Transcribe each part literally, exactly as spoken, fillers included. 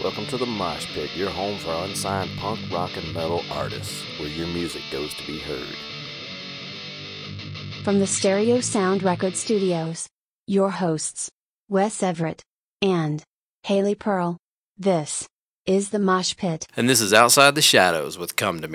Welcome to the Mosh Pit, your home for unsigned punk, rock, and metal artists, where your music goes to be heard. From the Stereo Sound Record Studios, your hosts, Wes Everett and Haley Pearl. This is the Mosh Pit. And this is Outside the Shadows with Come to Me.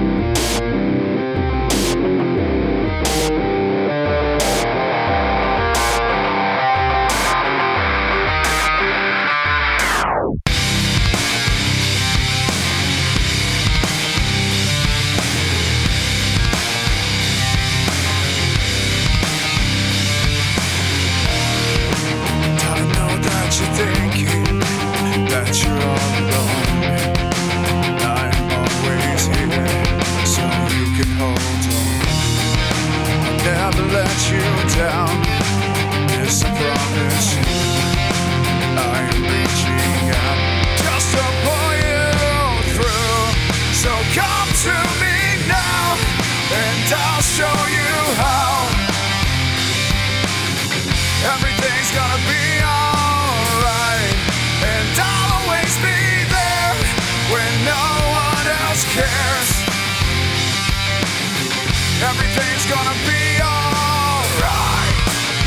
Everything's gonna be alright.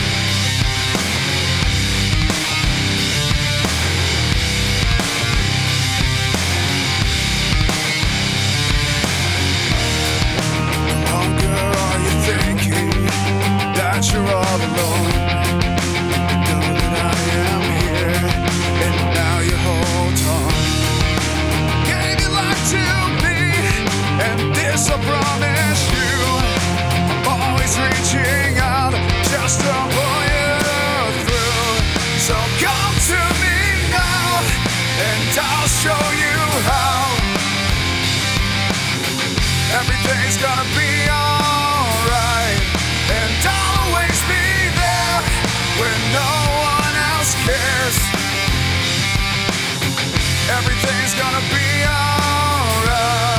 No longer are you thinking that you're all alone. You know that I am here, and now you hold on. Gave your life to me, and this I promise you. Reaching out just to pull you through. So come to me now, and I'll show you how. Everything's gonna be alright, and I'll always be there when no one else cares. Everything's gonna be alright.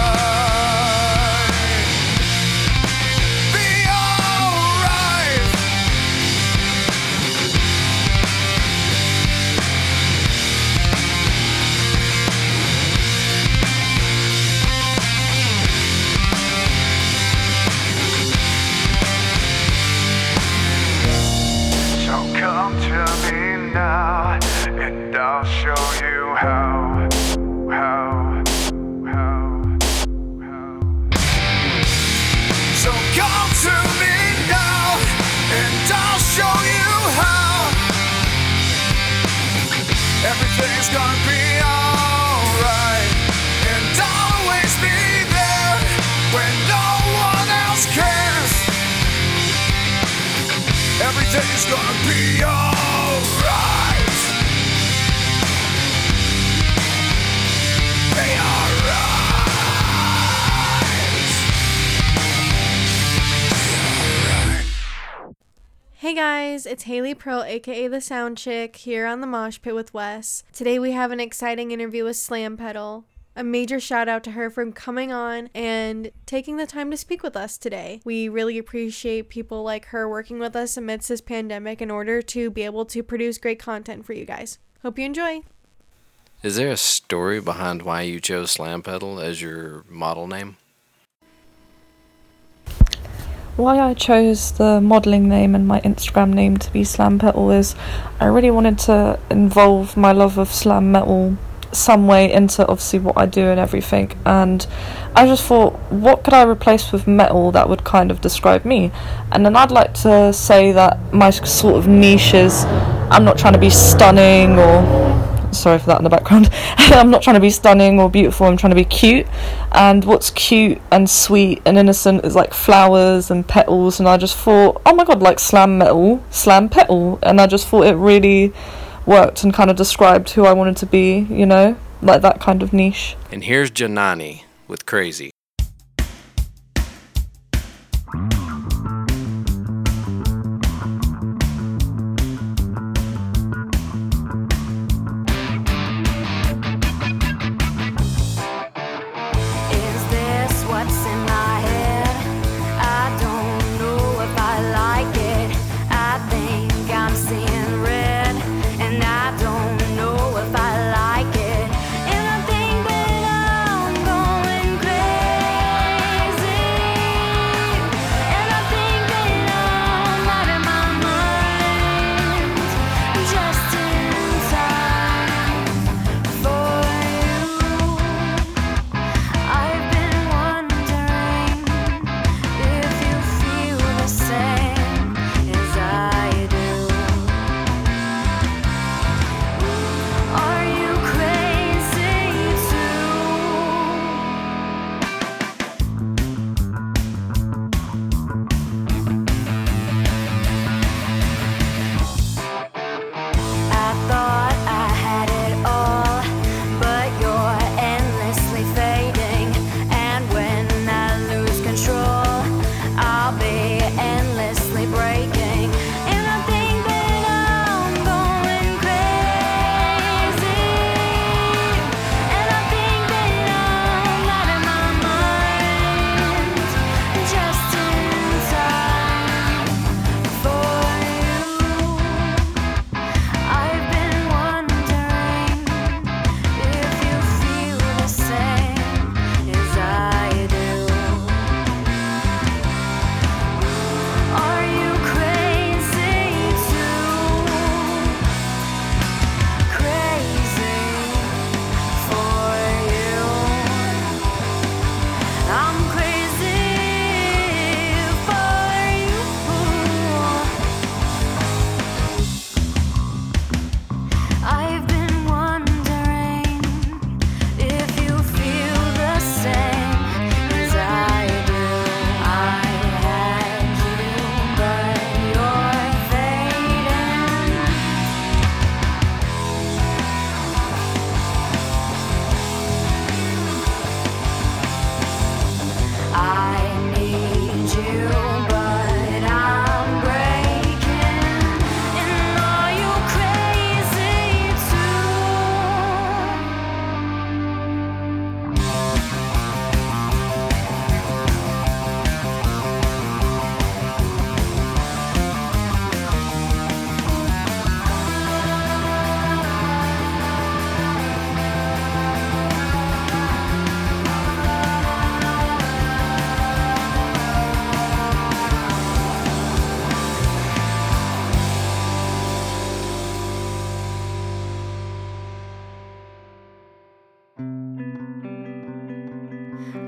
Come to me now, and I'll show you how, how, how, how. So come to me now, and I'll show you how. Everything's gonna be alright, and I'll always be there when no one else cares. Everything's gonna be alright. Be alright. Alright. Hey guys, it's Haley Pearl, aka The Sound Chick, here on the Mosh Pit with Wes. Today we have an exciting interview with Slam Pedal. A major shout out to her for coming on and taking the time to speak with us today. We really appreciate people like her working with us amidst this pandemic in order to be able to produce great content for you guys. Hope you enjoy. Is there a story behind why you chose Slam Pedal as your model name? Why I chose the modelling name and my Instagram name to be Slam Pedal is I really wanted to involve my love of slam metal some way into obviously what I do and everything, and I just thought, what could I replace with metal that would kind of describe me? And then I'd like to say that my sort of niche is, I'm not trying to be stunning or sorry for that in the background I'm not trying to be stunning or beautiful, I'm trying to be cute, and what's cute and sweet and innocent is like flowers and petals, and I just thought, oh my god, like slam metal, slam petal, and I just thought it really worked and kind of described who I wanted to be, you know, like that kind of niche. And here's Janani with Crazy. I'm seeing red, and I don't know if I like it.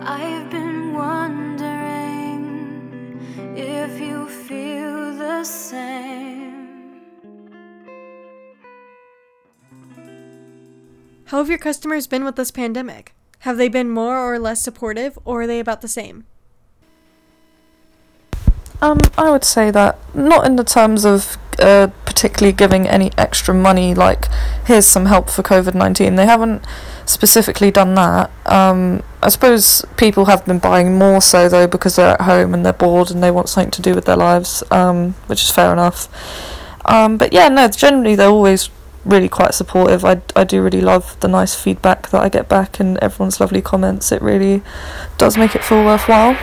I've been wondering if you feel the same. How have your customers been with this pandemic? Have they been more or less supportive, or are they about the same? Um, I would say that not in the terms of uh, particularly giving any extra money, like here's some help for covid nineteen. They haven't specifically done that. Um, I suppose people have been buying more so though because they're at home and they're bored and they want something to do with their lives, um, which is fair enough. Um, but yeah, no, generally they're always really quite supportive. I, I do really love the nice feedback that I get back and everyone's lovely comments. It really does make it feel worthwhile.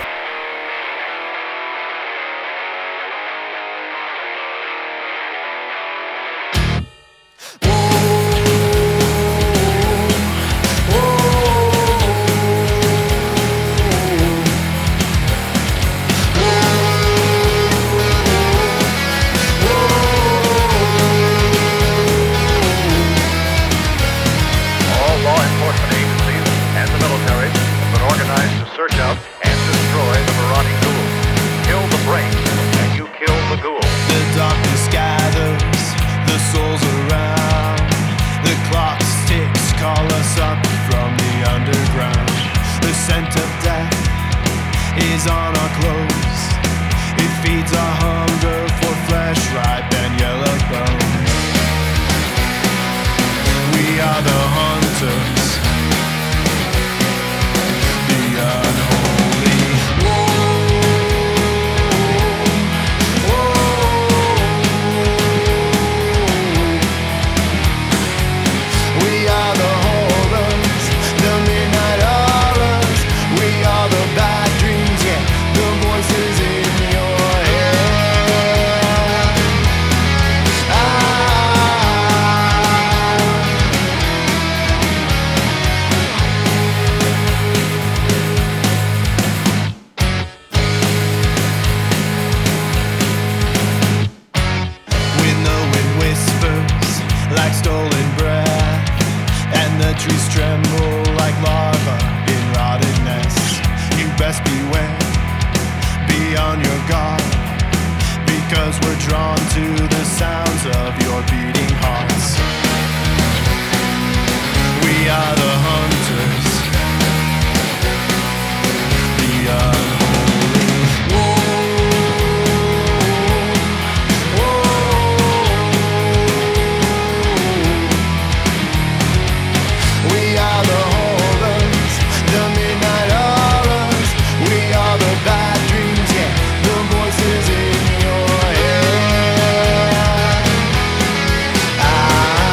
I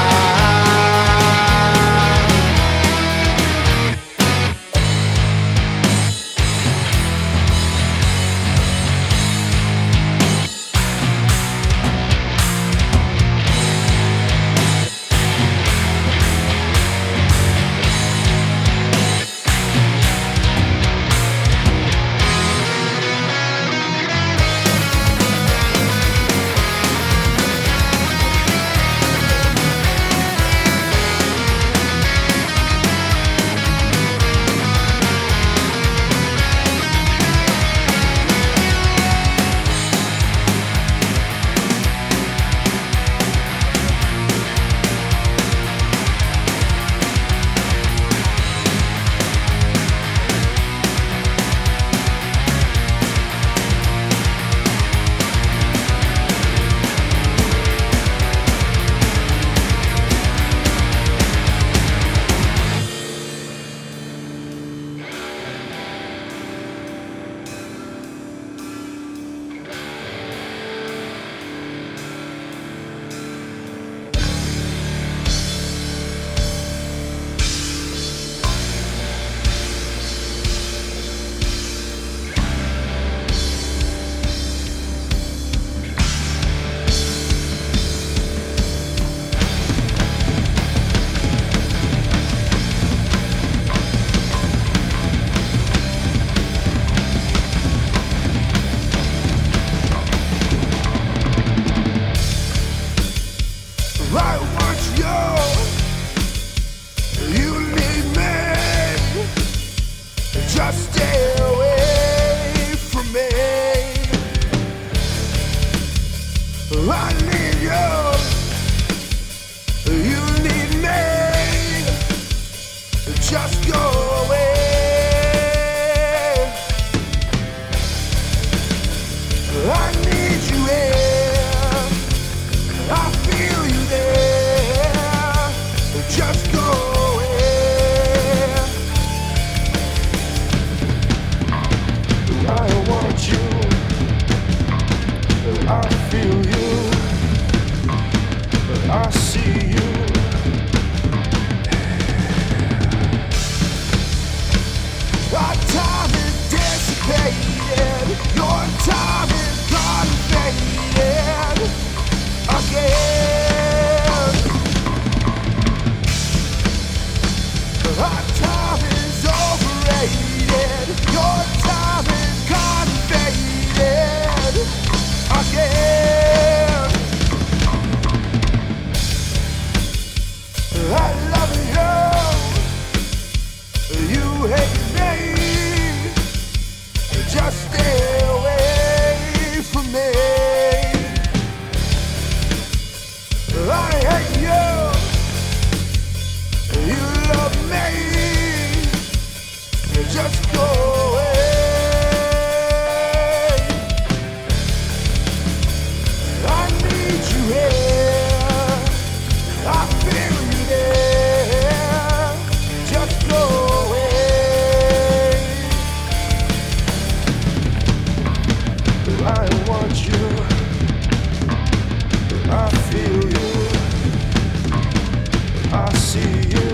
see you.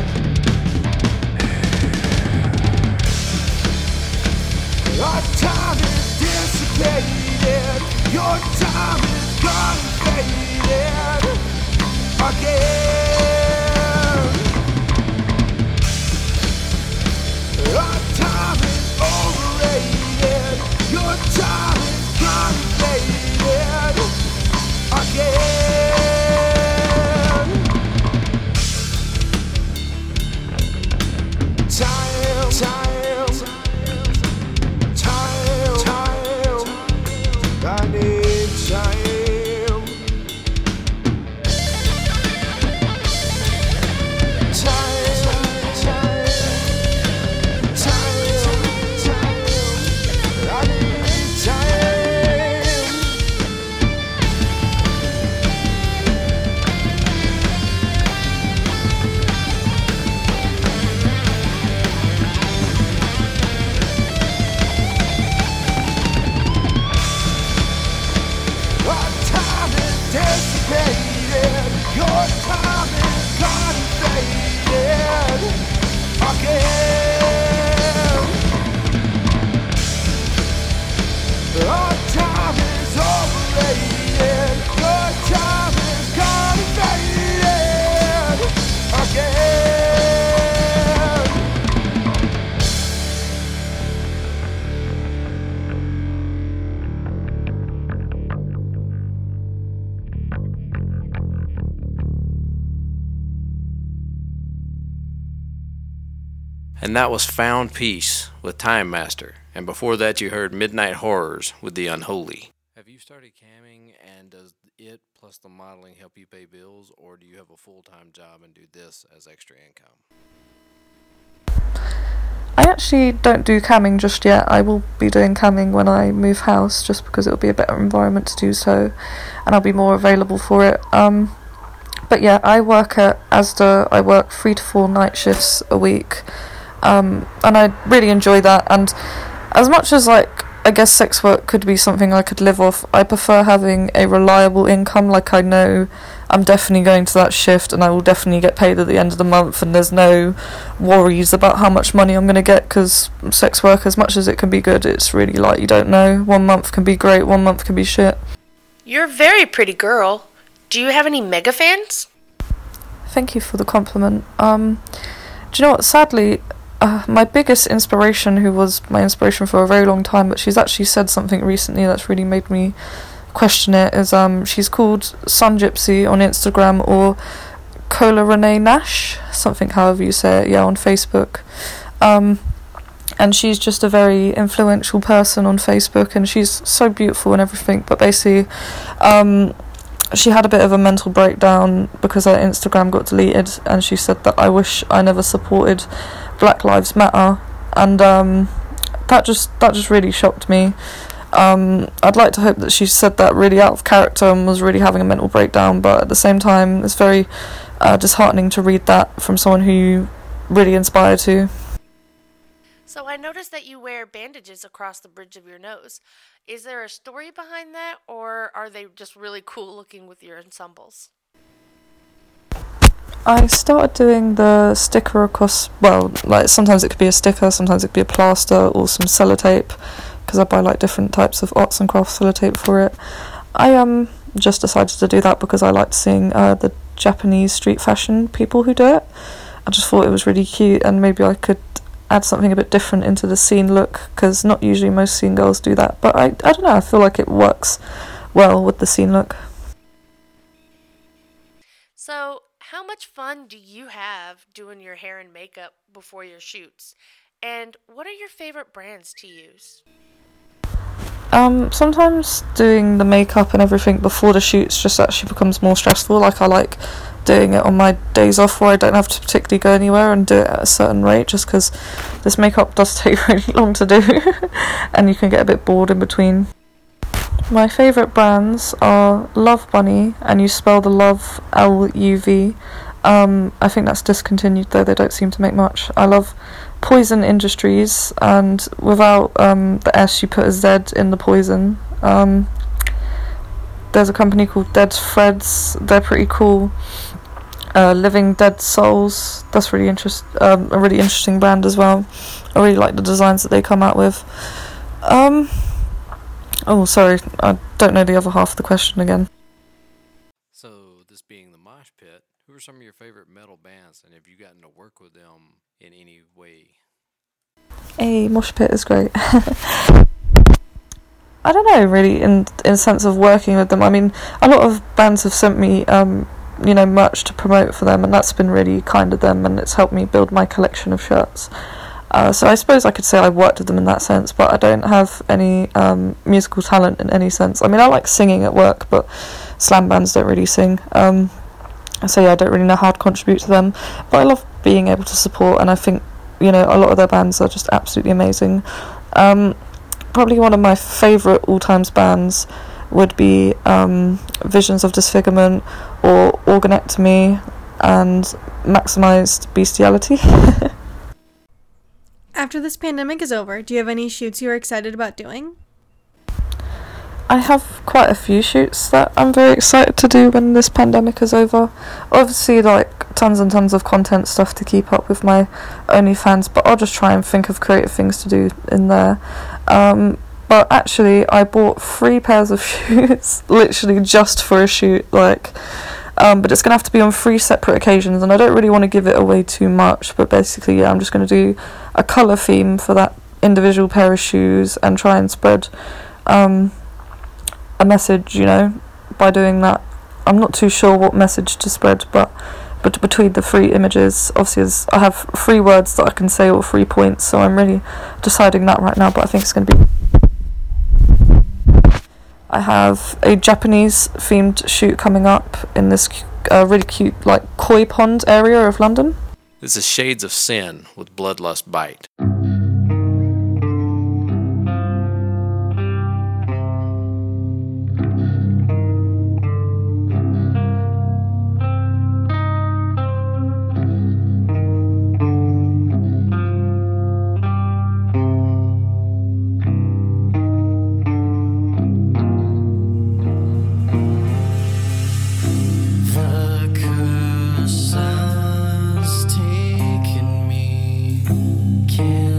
Our time is dissipated. Your time is gone and faded again. Our time is overrated. Your time is gone and faded again. Time, time, time, time. I need time. Time, time, time, time. I need time. Our time is dissipated. Your time is gone and faded again. Our time is overrated. Your time is gone and faded again. And that was Found Peace with Time Master. And before that, you heard Midnight Horrors with The Unholy. Have you started camming, and does it plus the modeling help you pay bills, or do you have a full-time job and do this as extra income? I actually don't do camming just yet. I will be doing camming when I move house, just because it'll be a better environment to do so, and I'll be more available for it. Um, but yeah, I work at Asda. I work three to four night shifts a week, um, and I really enjoy that. And as much as, like, I guess sex work could be something I could live off, I prefer having a reliable income. Like, I know I'm definitely going to that shift and I will definitely get paid at the end of the month, and there's no worries about how much money I'm going to get, because sex work, as much as it can be good, it's really like you don't know. One month can be great, one month can be shit. You're a very pretty girl. Do you have any mega fans? Thank you for the compliment. Um, do you know what, sadly, uh, my biggest inspiration, who was my inspiration for a very long time, but she's actually said something recently that's really made me question it, is um she's called Sun Gypsy on Instagram, or Cola Renee Nash, something however you say it, yeah, on Facebook. Um and she's just a very influential person on Facebook, and she's so beautiful and everything, but basically um she had a bit of a mental breakdown because her Instagram got deleted, and she said that I wish I never supported Black Lives Matter, and um that just that just really shocked me. Um, I'd like to hope that she said that really out of character and was really having a mental breakdown, but at the same time, it's very uh, disheartening to read that from someone who you really inspire to. So I noticed that you wear bandages across the bridge of your nose. Is there a story behind that, or are they just really cool looking with your ensembles? I started doing the sticker across, well, like sometimes it could be a sticker, sometimes it could be a plaster or some sellotape, because I buy like different types of arts and crafts sellotape for it. I um just decided to do that because I liked seeing uh, the Japanese street fashion people who do it. I just thought it was really cute, and maybe I could add something a bit different into the scene look, because not usually most scene girls do that, but I, I don't know, I feel like it works well with the scene look. So how much fun do you have doing your hair and makeup before your shoots? And what are your favorite brands to use? Um, sometimes doing the makeup and everything before the shoots just actually becomes more stressful. Like, I like doing it on my days off where I don't have to particularly go anywhere and do it at a certain rate, just because this makeup does take really long to do and you can get a bit bored in between. My favourite brands are Love Bunny, and you spell the love L U V. Um, I think that's discontinued though, they don't seem to make much. I love Poison Industries, and without um, the S you put a Z in the Poison. Um, there's a company called Dead Freds, they're pretty cool. uh, Living Dead Souls. That's really interest um, a really interesting band as well. I really like the designs that they come out with. Um, oh, sorry, I don't know the other half of the question again. So, this being the Mosh Pit, who are some of your favorite metal bands, and have you gotten to work with them in any way? Hey, Mosh Pit is great. I don't know, really, in in the sense of working with them. I mean, a lot of bands have sent me, um, you know, merch to promote for them, and that's been really kind of them, and it's helped me build my collection of shirts. Uh, so I suppose I could say I worked with them in that sense, but I don't have any um, musical talent in any sense. I mean, I like singing at work, but slam bands don't really sing. Um, so yeah, I don't really know how to contribute to them, but I love being able to support, and I think, you know, a lot of their bands are just absolutely amazing. Um, probably one of my favourite all-times bands would be um, Visions of Disfigurement or Organectomy and Maximised Bestiality. After this pandemic is over, do you have any shoots you are excited about doing? I have quite a few shoots that I'm very excited to do when this pandemic is over. Obviously, like, tons and tons of content stuff to keep up with my OnlyFans, but I'll just try and think of creative things to do in there. Um, but actually, I bought three pairs of shoes, literally just for a shoot, like, um, but it's going to have to be on three separate occasions, and I don't really want to give it away too much, but basically, yeah, I'm just going to do a colour theme for that individual pair of shoes and try and spread um, a message, you know, by doing that. I'm not too sure what message to spread, but but between the three images, obviously I have three words that I can say or three points, so I'm really deciding that right now, but I think it's going to be... I have a Japanese themed shoot coming up in this uh, really cute, like, koi pond area of London. This is Shades of Sin with Bloodlust Bite. Taken me, can't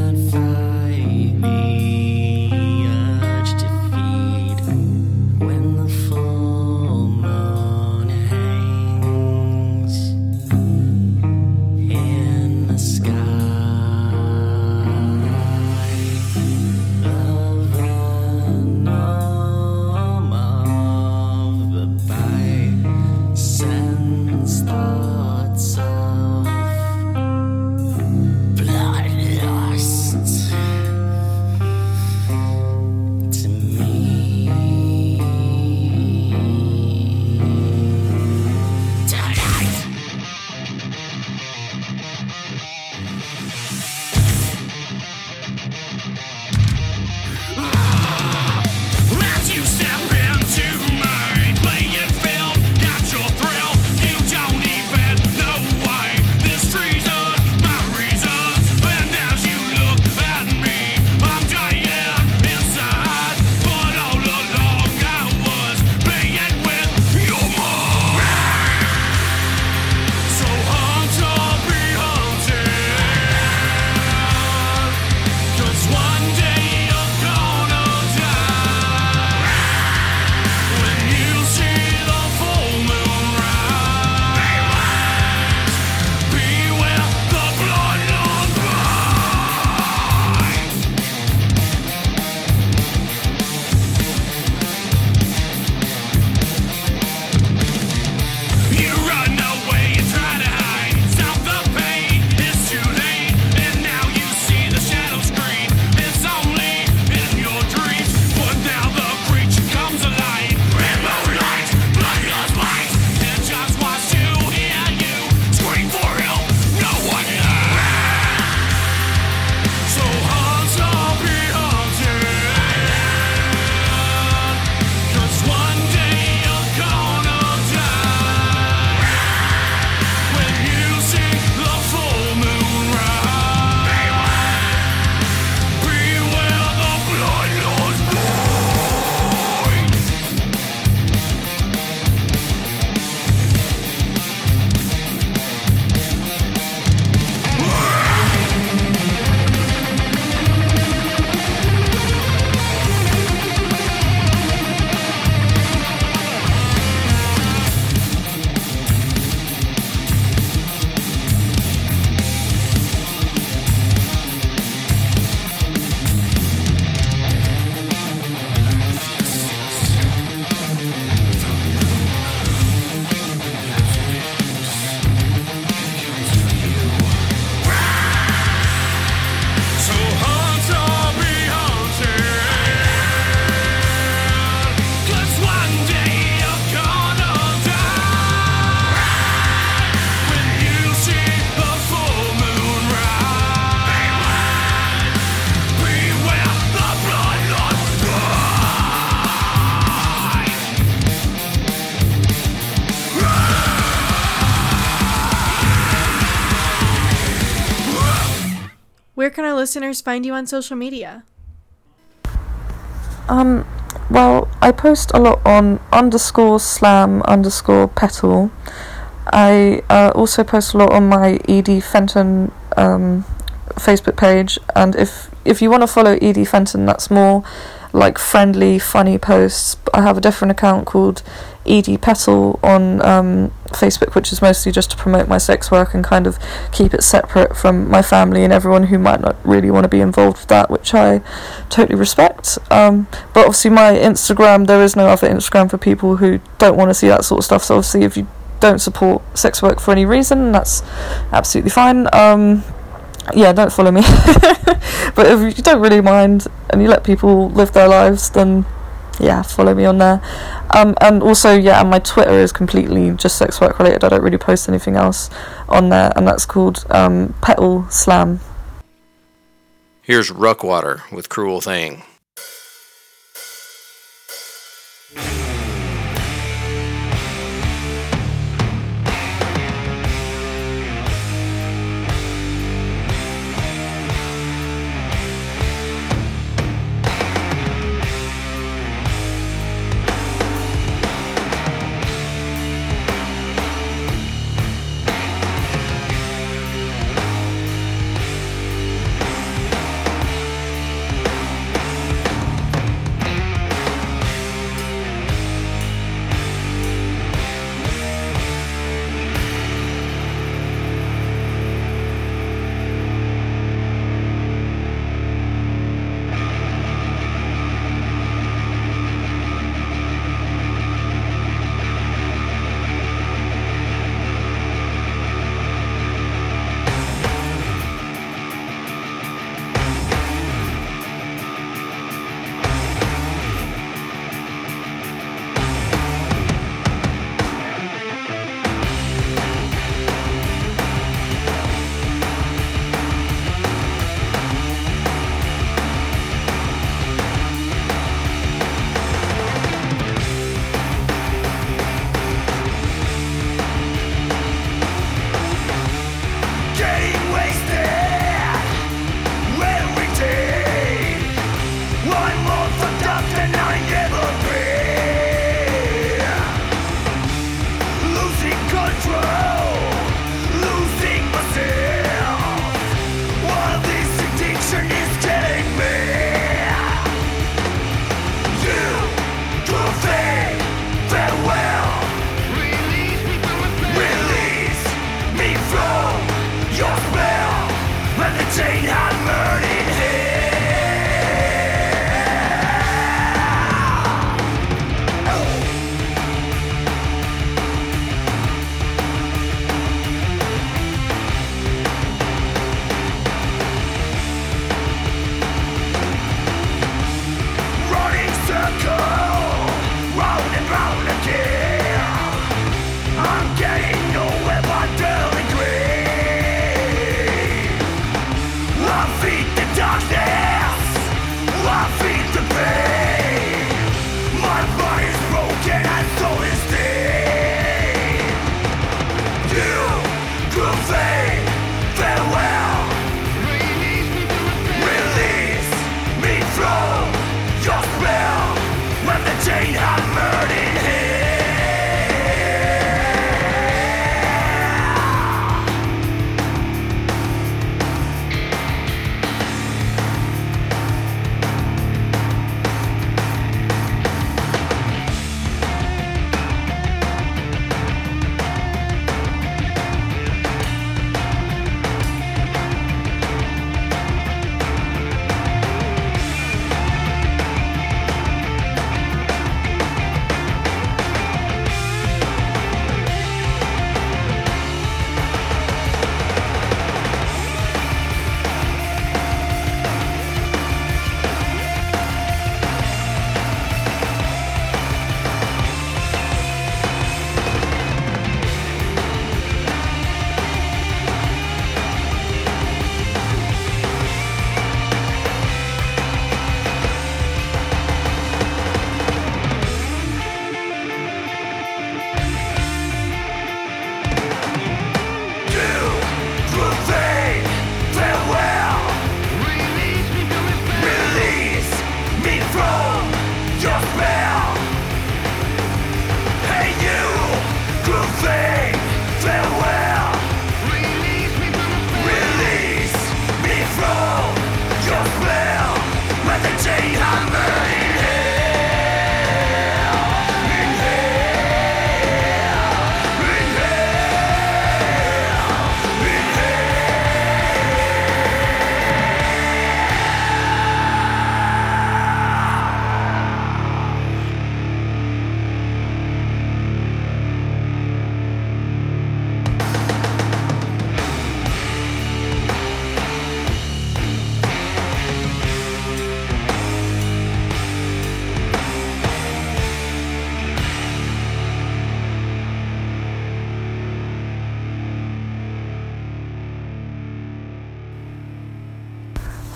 where can our listeners find you on social media? Um, well, I post a lot on underscore slam underscore petal. I uh, also post a lot on my Edie Fenton um, Facebook page, and if if you want to follow Edie Fenton, that's more like friendly, funny posts. I have a different account called Edie Petal on um, Facebook, which is mostly just to promote my sex work and kind of keep it separate from my family and everyone who might not really want to be involved with that, which I totally respect. Um, but obviously my Instagram, there is no other Instagram for people who don't want to see that sort of stuff, so obviously if you don't support sex work for any reason, that's absolutely fine. Um, yeah, don't follow me. But if you don't really mind and you let people live their lives, then yeah, follow me on there. Um, and also, yeah, and my Twitter is completely just sex work related. I don't really post anything else on there, and that's called um, Petal Slam. Here's Ruckwater with Cruel Thing.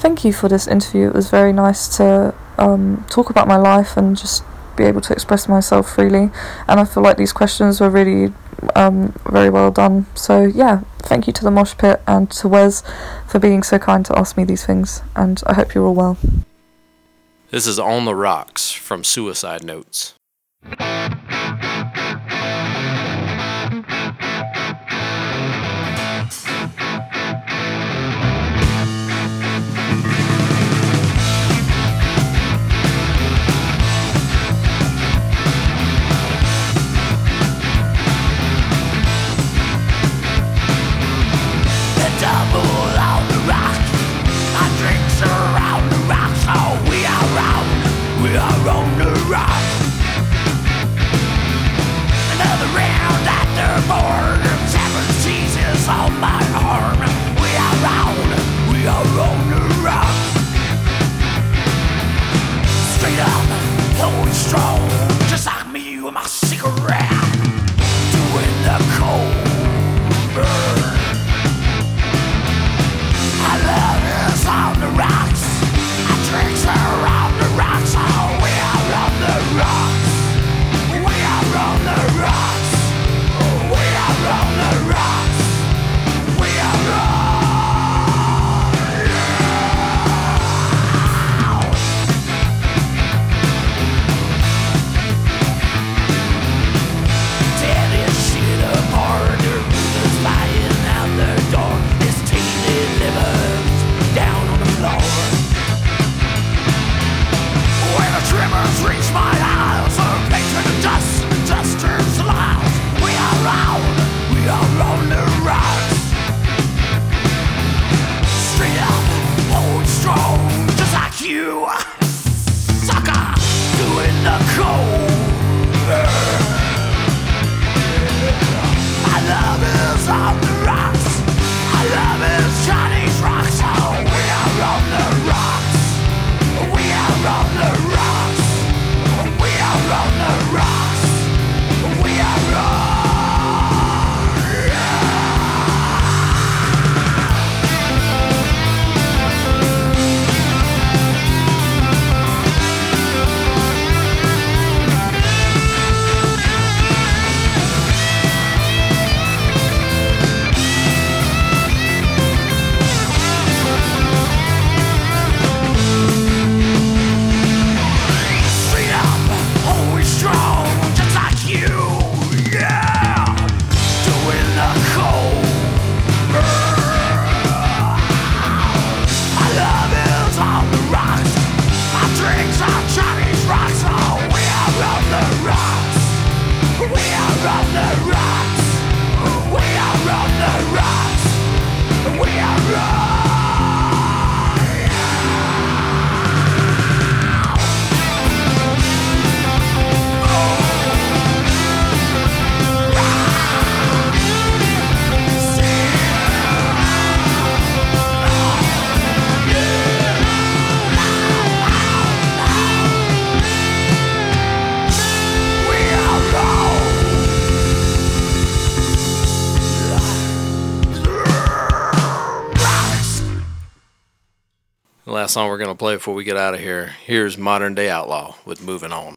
thank you for this interview. It was very nice to um, talk about my life and just be able to express myself freely, and I feel like these questions were really um, very well done. So yeah, thank you to the Mosh Pit and to Wes for being so kind to ask me these things, and I hope you're all well. This is On the Rocks from Suicide Notes. The last song we're going to play before we get out of here, here's Modern Day Outlaw with Moving On.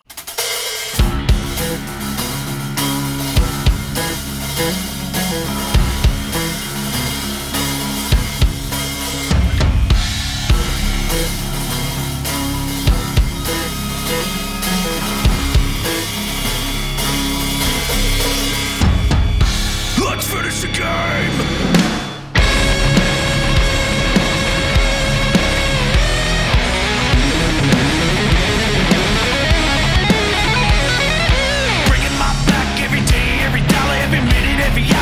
Let's finish the game! Bringing my back every day, every dollar, every minute, every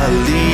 leave.